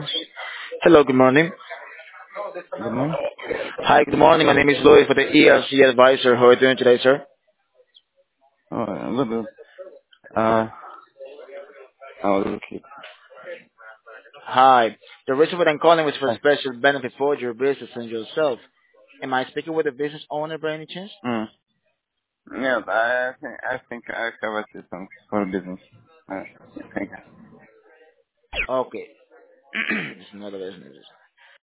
Hello, good morning. Good morning. Hi, good morning. My name is Louis for the ERC Advisor. How are you doing today, sir? Good. Uh, I was okay. Hi. The reason why I'm calling was for Hi. special benefit for your business and yourself. Am I speaking with a business owner by any chance? Mm. Yeah, I think I have assistance for business. I think. Okay. It's another business.